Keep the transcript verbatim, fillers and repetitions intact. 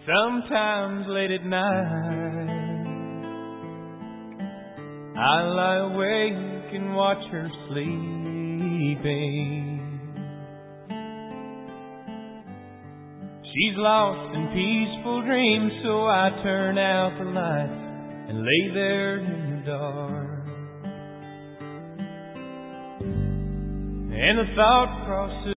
Sometimes late at night I lie awake and watch her sleeping. She's lost in peaceful dreams, so I turn out the lights and lay there in the dark. And the thought crosses